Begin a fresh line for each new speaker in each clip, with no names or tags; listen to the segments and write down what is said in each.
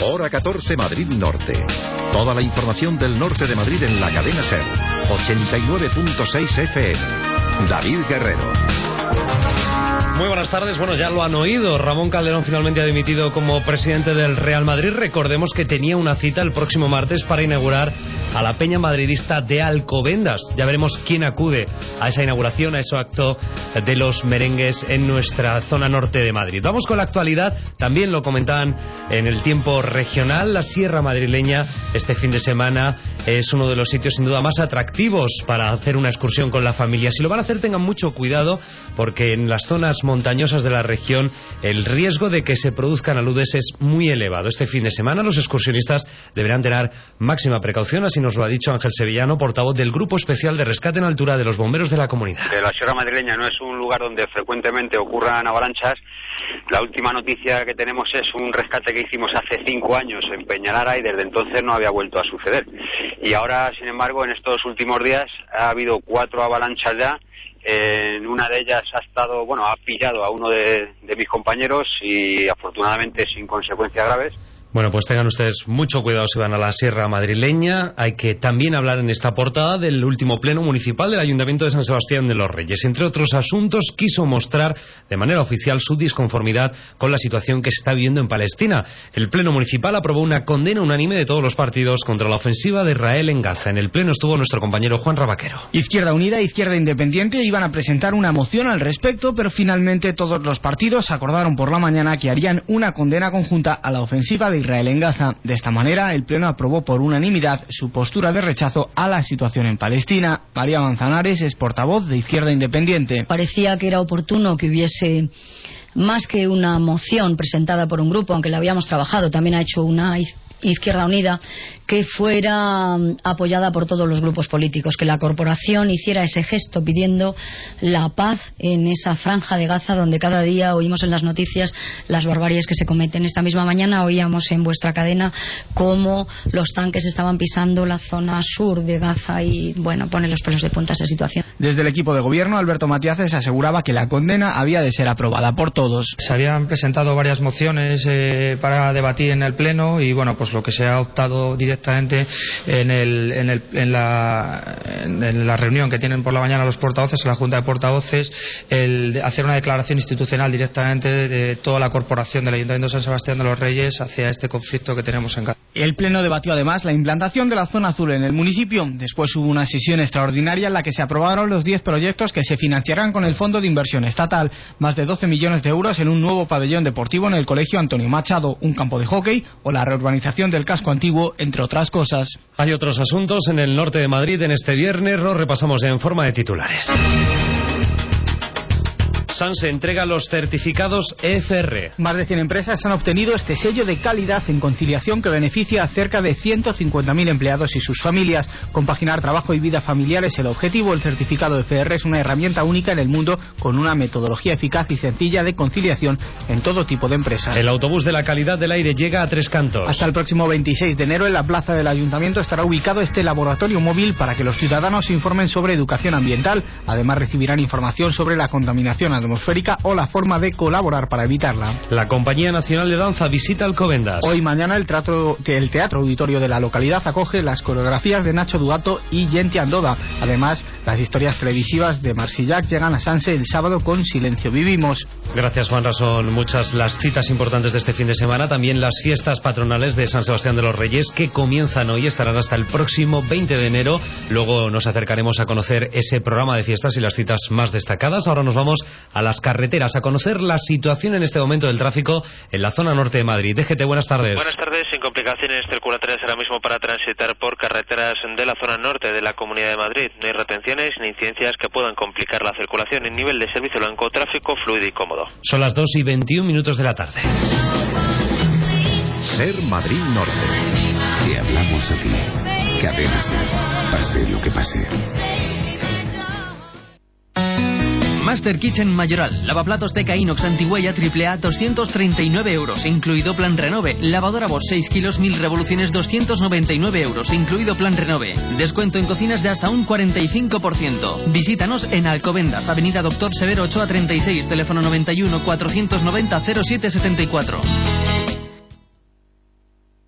Hora 14 Madrid Norte. Toda la información del norte de Madrid en la cadena SER. 89.6 FM. David Guerrero.
Muy buenas tardes. Bueno, ya lo han oído. Ramón Calderón finalmente ha dimitido como presidente del Real Madrid. Recordemos que tenía una cita el próximo martes para inaugurar a la peña madridista de Alcobendas. Ya veremos quién acude a esa inauguración, a ese acto de los merengues en nuestra zona norte de Madrid. Vamos con la actualidad. También lo comentaban en el tiempo regional. La Sierra Madrileña este fin de semana es uno de los sitios sin duda más atractivos para hacer una excursión con la familia. Si lo van a hacer, tengan mucho cuidado, porque en las zonas montañosas de la región el riesgo de que se produzcan aludes es muy elevado. Este fin de semana los excursionistas deberán tener máxima precaución, así nos lo ha dicho Ángel Sevillano, portavoz del Grupo Especial de Rescate en Altura de los Bomberos de la Comunidad.
La Sierra Madrileña no es un lugar donde frecuentemente ocurran avalanchas. La última noticia que tenemos es un rescate que hicimos hace 5 años en Peñalara y desde entonces no había vuelto a suceder. Y ahora, sin embargo, en estos últimos días ha habido 4 avalanchas ya. En una de ellas ha pillado a uno de mis compañeros y afortunadamente sin consecuencias graves.
Bueno, pues tengan ustedes mucho cuidado si van a la Sierra Madrileña. Hay que también hablar en esta portada del último pleno municipal del Ayuntamiento de San Sebastián de los Reyes. Entre otros asuntos, quiso mostrar de manera oficial su disconformidad con la situación que se está viviendo en Palestina. El pleno municipal aprobó una condena unánime de todos los partidos contra la ofensiva de Israel en Gaza. En el pleno estuvo nuestro compañero Juan Rabaquero.
Izquierda Unida e Izquierda Independiente iban a presentar una moción al respecto, pero finalmente todos los partidos acordaron por la mañana que harían una condena conjunta a la ofensiva de Israel en Gaza. De esta manera, el Pleno aprobó por unanimidad su postura de rechazo a la situación en Palestina. María Manzanares es portavoz de Izquierda Independiente.
Parecía que era oportuno que hubiese más que una moción presentada por un grupo, aunque la habíamos trabajado, también ha hecho una Izquierda Unida, que fuera apoyada por todos los grupos políticos, que la corporación hiciera ese gesto pidiendo la paz en esa franja de Gaza donde cada día oímos en las noticias las barbaries que se cometen. Esta misma mañana oíamos en vuestra cadena cómo los tanques estaban pisando la zona sur de Gaza y, bueno, pone los pelos de punta esa situación.
Desde el equipo de gobierno, Alberto Matiaces aseguraba que la condena había de ser aprobada por todos.
Se habían presentado varias mociones para debatir en el Pleno y, bueno, pues lo que se ha optado directamente en la reunión que tienen por la mañana los portavoces, en la Junta de Portavoces, el de hacer una declaración institucional directamente de toda la corporación del Ayuntamiento de San Sebastián de los Reyes hacia este conflicto que tenemos en Gaza.
El Pleno debatió además la implantación de la zona azul en el municipio. Después hubo una sesión extraordinaria en la que se aprobaron los 10 proyectos que se financiarán con el Fondo de Inversión Estatal. Más de 12 millones de euros en un nuevo pabellón deportivo en el Colegio Antonio Machado, un campo de hockey o la reurbanización del casco antiguo, entre otras cosas.
Hay otros asuntos en el norte de Madrid en este viernes. Lo repasamos en forma de titulares. Sanse entrega los certificados EFR.
Más de 100 empresas han obtenido este sello de calidad en conciliación que beneficia a cerca de 150.000 empleados y sus familias. Compaginar trabajo y vida familiar es el objetivo. El certificado EFR es una herramienta única en el mundo con una metodología eficaz y sencilla de conciliación en todo tipo de empresas.
El autobús de la calidad del aire llega a Tres Cantos.
Hasta el próximo 26 de enero en la plaza del Ayuntamiento estará ubicado este laboratorio móvil para que los ciudadanos se informen sobre educación ambiental. Además recibirán información sobre la contaminación atmosférica o la forma de colaborar para evitarla.
La Compañía Nacional de Danza visita Alcobendas.
Hoy y mañana el Teatro Auditorio de la localidad acoge las coreografías de Nacho Duato y Genti Andoda. Además, las historias televisivas de Marsillac llegan a Sanse el sábado con Silencio Vivimos.
Gracias, Juanra. Son muchas las citas importantes de este fin de semana. También las fiestas patronales de San Sebastián de los Reyes, que comienzan hoy, estarán hasta el próximo 20 de enero. Luego nos acercaremos a conocer ese programa de fiestas y las citas más destacadas. Ahora nos vamos a las carreteras, a conocer la situación en este momento del tráfico en la zona norte de Madrid. DGT, buenas tardes.
Buenas tardes, sin complicaciones circulatorias ahora mismo para transitar por carreteras de la zona norte de la Comunidad de Madrid. No hay retenciones ni incidencias que puedan complicar la circulación. En nivel de servicio blanco, tráfico fluido y cómodo.
Son las 2:21 de la tarde.
SER Madrid Norte.
Te hablamos a ti. Cadena SER. Pase lo que pase.
Master Kitchen Mayoral, lavaplatos Teca Inox Antigüella AAA 239 euros, incluido plan Renove. Lavadora Bosch 6 kilos 1000 revoluciones 299 euros, incluido plan Renove. Descuento en cocinas de hasta un 45%. Visítanos en Alcobendas, Avenida Doctor Severo 8 a 36, teléfono 91 490 0774.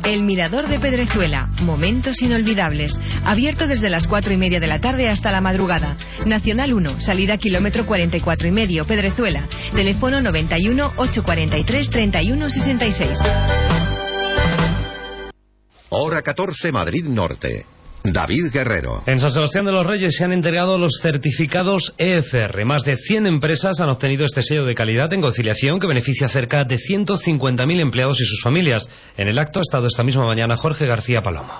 El Mirador de Pedrezuela. Momentos inolvidables. Abierto desde las 4:30 de la tarde hasta la madrugada. Nacional 1, salida kilómetro 44,5, Pedrezuela. Teléfono 91 843 3166.
Hora 14, Madrid Norte. David Guerrero.
En San Sebastián de los Reyes se han entregado los certificados EFR. Más de 100 empresas han obtenido este sello de calidad en conciliación que beneficia a cerca de 150.000 empleados y sus familias. En el acto ha estado esta misma mañana Jorge García Palomo.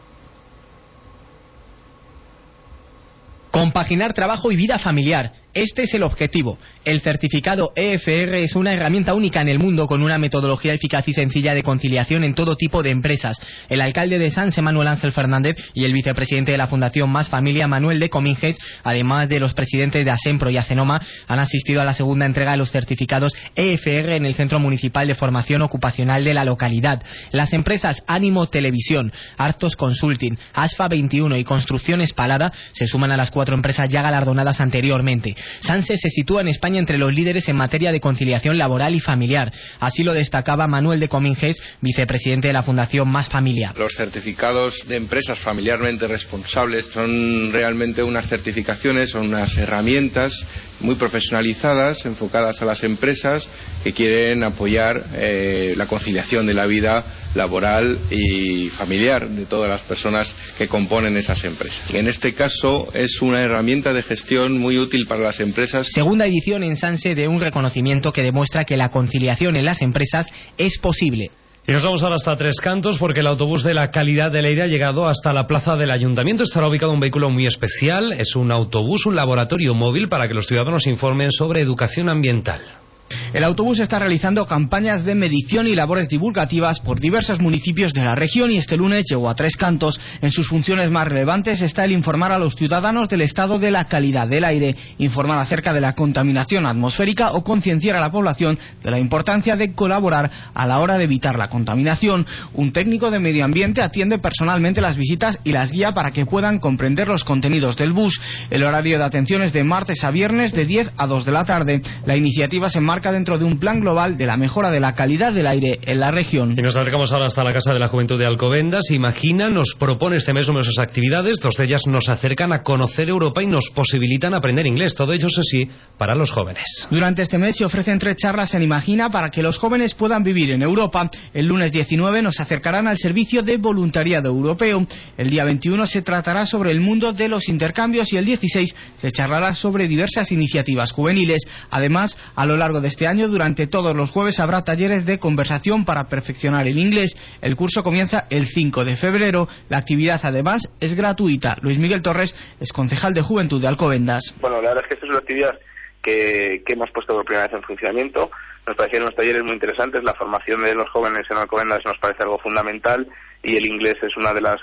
Compaginar trabajo y vida familiar. Este es el objetivo. El certificado EFR es una herramienta única en el mundo con una metodología eficaz y sencilla de conciliación en todo tipo de empresas. El alcalde de Sanse, Manuel Ángel Fernández, y el vicepresidente de la Fundación Más Familia, Manuel de Cominges, además de los presidentes de Asempro y Acenoma, han asistido a la segunda entrega de los certificados EFR en el Centro Municipal de Formación Ocupacional de la localidad. Las empresas Ánimo Televisión, Artos Consulting, Asfa 21 y Construcciones Palada se suman a las 4 empresas ya galardonadas anteriormente. Sanse se sitúa en España entre los líderes en materia de conciliación laboral y familiar. Así lo destacaba Manuel de Cominges, vicepresidente de la Fundación Más Familia.
Los certificados de empresas familiarmente responsables son realmente unas certificaciones, son unas herramientas muy profesionalizadas, enfocadas a las empresas que quieren apoyar la conciliación de la vida laboral y familiar de todas las personas que componen esas empresas. En este caso es una herramienta de gestión muy útil para las empresas.
Segunda edición en Sanse de un reconocimiento que demuestra que la conciliación en las empresas es posible.
Y nos vamos ahora hasta Tres Cantos porque el autobús de la calidad del aire ha llegado hasta la plaza del ayuntamiento. Estará ubicado un vehículo muy especial. Es un autobús, un laboratorio móvil para que los ciudadanos informen sobre educación ambiental.
El autobús está realizando campañas de medición y labores divulgativas por diversos municipios de la región y este lunes llegó a Tres Cantos. En sus funciones más relevantes está el informar a los ciudadanos del estado de la calidad del aire, informar acerca de la contaminación atmosférica o concienciar a la población de la importancia de colaborar a la hora de evitar la contaminación. Un técnico de medio ambiente atiende personalmente las visitas y las guía para que puedan comprender los contenidos del bus. El horario de atención es de martes a viernes de 10 a 2 de la tarde. La iniciativa se enmarca dentro de un plan global de la mejora de la calidad del aire en la región.
Y nos acercamos ahora hasta la Casa de la Juventud de Alcobendas. Imagina nos propone este mes numerosas actividades. 2 de ellas nos acercan a conocer Europa y nos posibilitan aprender inglés. Todo ello, eso sí, para los jóvenes.
Durante este mes se ofrecen 3 charlas en Imagina para que los jóvenes puedan vivir en Europa. El lunes 19 nos acercarán al servicio de voluntariado europeo. El día 21 se tratará sobre el mundo de los intercambios y el 16 se charlará sobre diversas iniciativas juveniles. Además, a lo largo de este año, durante todos los jueves habrá talleres de conversación para perfeccionar el inglés. El curso comienza el 5 de febrero. La actividad, además, es gratuita. Luis Miguel Torres es concejal de Juventud de Alcobendas.
Bueno, la verdad es que esta es una actividad que hemos puesto por primera vez en funcionamiento. Nos parecieron unos talleres muy interesantes. La formación de los jóvenes en Alcobendas nos parece algo fundamental y el inglés es una de las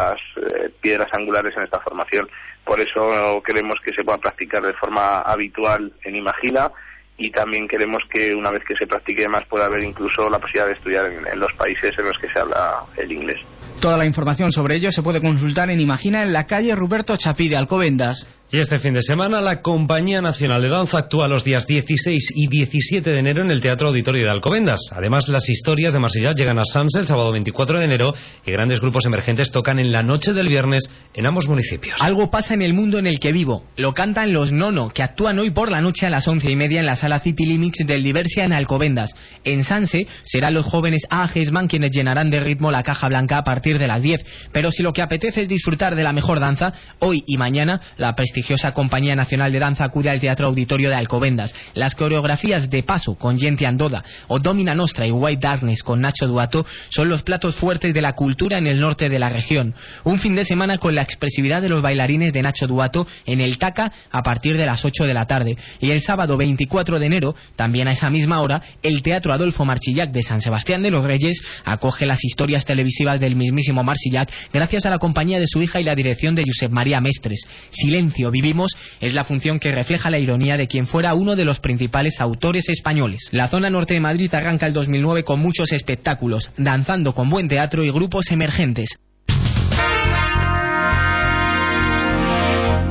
piedras angulares en esta formación. Por eso queremos que se pueda practicar de forma habitual en Imagina. Y también queremos que una vez que se practique más pueda haber incluso la posibilidad de estudiar en los países en los que se habla el inglés.
Toda la información sobre ello se puede consultar en Imagina en la calle Ruberto Chapí de Alcobendas.
Y este fin de semana la Compañía Nacional de Danza actúa los días 16 y 17 de enero en el Teatro Auditorio de Alcobendas. Además, las historias de Marsella llegan a Sanse el sábado 24 de enero y grandes grupos emergentes tocan en la noche del viernes en ambos municipios.
Algo pasa en el mundo en el que vivo. Lo cantan los Nono, que actúan hoy por la noche a las 11:30 en la sala City Limits del Diversia en Alcobendas. En Sanse serán los jóvenes Agesman quienes llenarán de ritmo la Caja Blanca a partir de las 10. Pero si lo que apetece es disfrutar de la mejor danza, hoy y mañana la prestigiosa Compañía Nacional de Danza acude al Teatro Auditorio de Alcobendas. Las coreografías de Paso con Gente Andoda o Domina Nostra y White Darkness con Nacho Duato son los platos fuertes de la cultura en el norte de la región. Un fin de semana con la expresividad de los bailarines de Nacho Duato en el Taca a partir de las 8 de la tarde. Y el sábado 24 de enero, también a esa misma hora, el Teatro Adolfo Marsillac de San Sebastián de los Reyes acoge las historias televisivas del mismísimo Marsillac gracias a la compañía de su hija y la dirección de Josep María Mestres. Silencio, vivimos es la función que refleja la ironía de quien fuera uno de los principales autores españoles. La zona norte de Madrid arranca el 2009 con muchos espectáculos, danzando con buen teatro y grupos emergentes.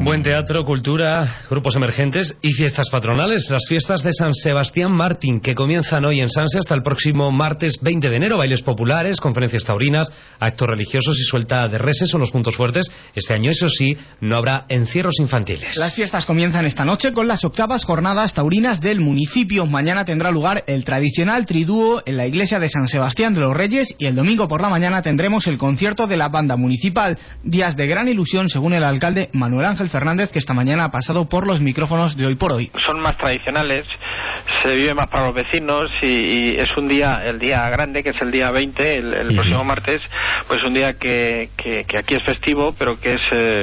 Buen teatro, cultura, grupos emergentes y fiestas patronales. Las fiestas de San Sebastián Mártir, que comienzan hoy en Sanse hasta el próximo martes 20 de enero. Bailes populares, conferencias taurinas, actos religiosos y suelta de reses son los puntos fuertes. Este año, eso sí, no habrá encierros infantiles.
Las fiestas comienzan esta noche con las 8ª jornadas taurinas del municipio. Mañana tendrá lugar el tradicional tridúo en la iglesia de San Sebastián de los Reyes y el domingo por la mañana tendremos el concierto de la banda municipal. Días de gran ilusión, según el alcalde Manuel Ángel Fernández, que esta mañana ha pasado por los micrófonos de Hoy por Hoy.
Son más tradicionales, se vive más para los vecinos y es un día, el día grande, que es el día 20, el próximo martes, pues un día que aquí es festivo, pero que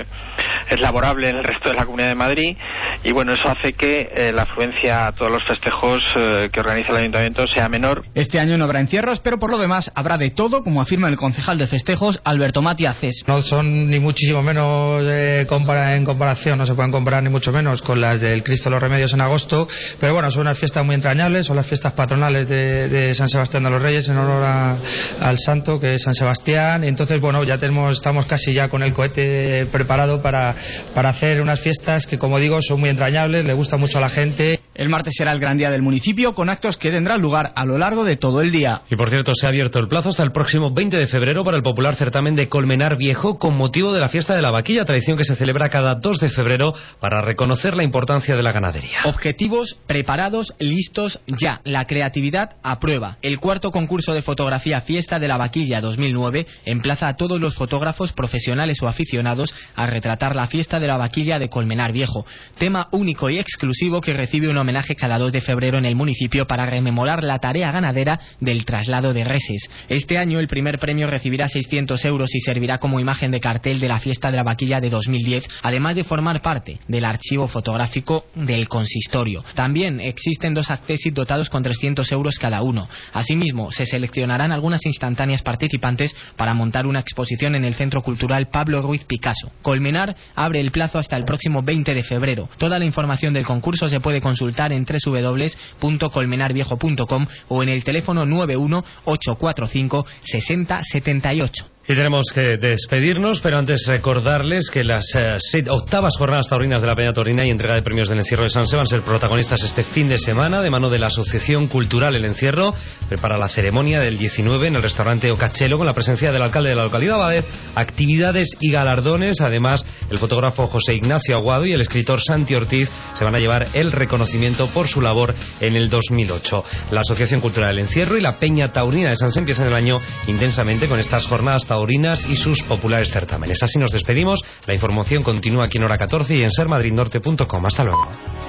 es laborable en el resto de la Comunidad de Madrid, y bueno, eso hace que la afluencia a todos los festejos que organiza el Ayuntamiento sea menor.
Este año no habrá encierros, pero por lo demás habrá de todo, como afirma el concejal de festejos, Alberto Matiaces.
No son ni muchísimo menos en comparación, no se pueden comparar ni mucho menos con las del Cristo de los Remedios en agosto, pero bueno, son unas fiestas muy entrañables, son las fiestas patronales de San Sebastián de los Reyes en honor al santo, que es San Sebastián, y entonces bueno, ya estamos casi ya con el cohete preparado para hacer unas fiestas que, como digo, son muy entrañables, le gusta mucho a la gente.
El martes será el gran día del municipio, con actos que tendrán lugar a lo largo de todo el día.
Y por cierto, se ha abierto el plazo hasta el próximo 20 de febrero para el popular certamen de Colmenar Viejo, con motivo de la fiesta de la vaquilla, tradición que se celebra cada 2 de febrero para reconocer la importancia de la ganadería.
Objetivos preparados, listos ya. La creatividad a prueba. El cuarto concurso de fotografía Fiesta de la Vaquilla 2009 emplaza a todos los fotógrafos profesionales o aficionados a retratar la fiesta de la vaquilla de Colmenar Viejo. Tema único y exclusivo que recibe un homenaje cada 2 de febrero en el municipio para rememorar la tarea ganadera del traslado de reses. Este año el primer premio recibirá 600 euros y servirá como imagen de cartel de la fiesta de la vaquilla de 2010, además de formar parte del archivo fotográfico del consistorio. También existen 2 accessit dotados con 300 euros cada uno. Asimismo, se seleccionarán algunas instantáneas participantes para montar una exposición en el Centro Cultural Pablo Ruiz Picasso. Colmenar abre el plazo hasta el próximo 20 de febrero. Toda la información del concurso se puede consultar en www.colmenarviejo.com o en el teléfono 91 845 60 78.
Y tenemos que despedirnos, pero antes recordarles que las 8ª jornadas taurinas de la Peña Taurina y entrega de premios del Encierro de Sanse van a ser protagonistas este fin de semana, de mano de la Asociación Cultural El Encierro. Prepara la ceremonia del 19 en el restaurante Ocachelo, con la presencia del alcalde de la localidad. Va a haber actividades y galardones. Además, el fotógrafo José Ignacio Aguado y el escritor Santi Ortiz se van a llevar el reconocimiento por su labor en el 2008. La Asociación Cultural El Encierro y la Peña Taurina de Sanse empiezan el año intensamente con estas jornadas taurinas y sus populares certámenes. Así nos despedimos. La información continúa aquí en Hora 14 y en sermadridnorte.com. Hasta luego.